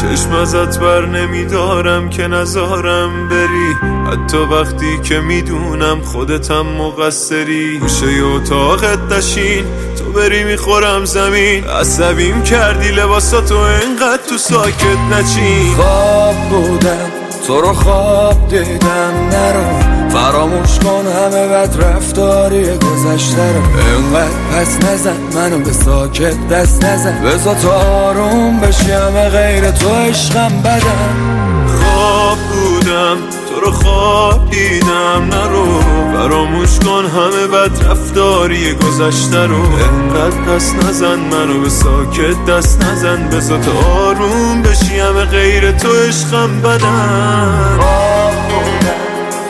چشم ازت بر نمیدارم که نذارم بری، حتی وقتی که میدونم خودتم مقصری. گوشه اتاقت نشین تو بری میخورم زمین، عصبیم کردی لباساتو انقدر تو ساکت نچین. خواب بودم تو رو خواب دیدم، نرو فراموش کن همه بد رفتاری گذشته رو. انقدر پس نزن منو به ساکت دست نزن، بذار تو آروم بشی همه غیر تو عشقم بدم. خواب بودم تو رو خواب دیدم، نرو فراموش کن همه بد رفتاری گذشته رو. انقدر پس نزن منو به ساکت دست نزن، بذار تو آروم بشی همه غیر تو عشقم بدم. خواب بودم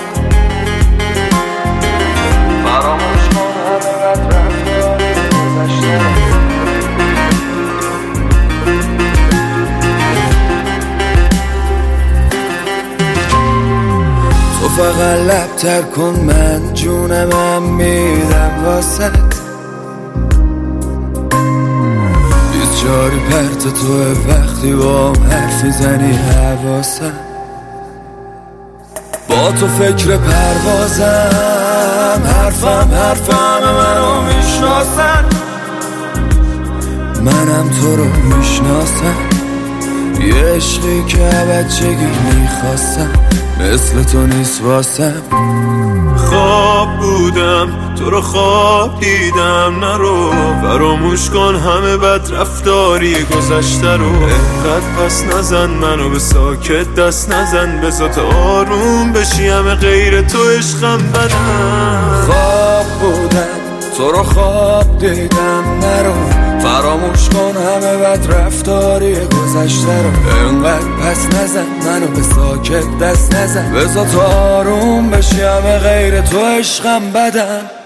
فراموش کن همه بد رفتاری گذشته رو. تو فقط لب تر کن من جونمم میدم واسد، بیچاری پرت توه وقتی با هم حرف میزنی حواسم. با تو فکر پروازم، حرفم منو میشناسن، منم تو رو میشناسم. یه عشقی که بچگی میخواستم مثل تو نیست واسم. خواب بودم تو رو خواب دیدم، نرو فراموش کن همه بد رفتاری گذشته رو. انقدر پس نزن منو به ساکت دست نزن، بذار تو آروم بشی همه غیر تو عشقم بدم. خواب بودم تو رو خواب دیدم، نرو فراموش کن همه بد رفتاری گذشته رو. انقدر پس نزن منو به ساکت دست نزن، بذار تو آروم بشی همه غیر تو عشقم بدم.